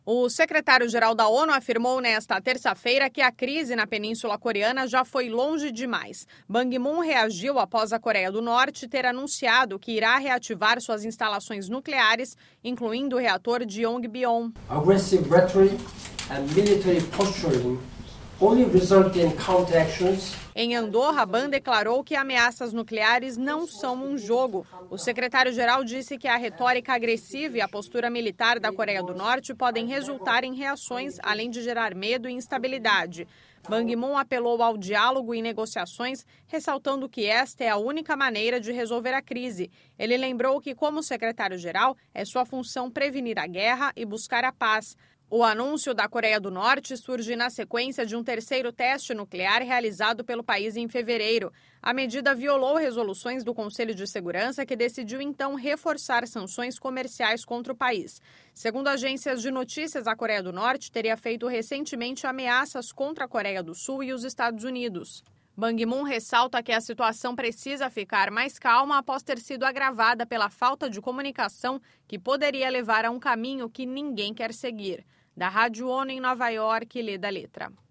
O secretário-geral da ONU afirmou nesta terça-feira que a crise na Península Coreana já foi longe demais. Ban Ki-moon reagiu após a Coreia do Norte ter anunciado que irá reativar suas instalações nucleares, incluindo o reator de Yongbyon. Aggressive rhetoric and military posturing only result in counteractions. Em Andorra, Ban declarou que ameaças nucleares não são um jogo. O secretário-geral disse que a retórica agressiva e a postura militar da Coreia do Norte podem resultar em reações, além de gerar medo e instabilidade. Ban Ki-moon apelou ao diálogo e negociações, ressaltando que esta é a única maneira de resolver a crise. Ele lembrou que, como secretário-geral, é sua função prevenir a guerra e buscar a paz. O anúncio da Coreia do Norte surge na sequência de um terceiro teste nuclear realizado pelo país em fevereiro. A medida violou resoluções do Conselho de Segurança, que decidiu então reforçar sanções comerciais contra o país. Segundo agências de notícias, a Coreia do Norte teria feito recentemente ameaças contra a Coreia do Sul e os Estados Unidos. Ban Ki-moon ressalta que a situação precisa ficar mais calma após ter sido agravada pela falta de comunicação que poderia levar a um caminho que ninguém quer seguir. Da Rádio ONU em Nova York, Leda Letra.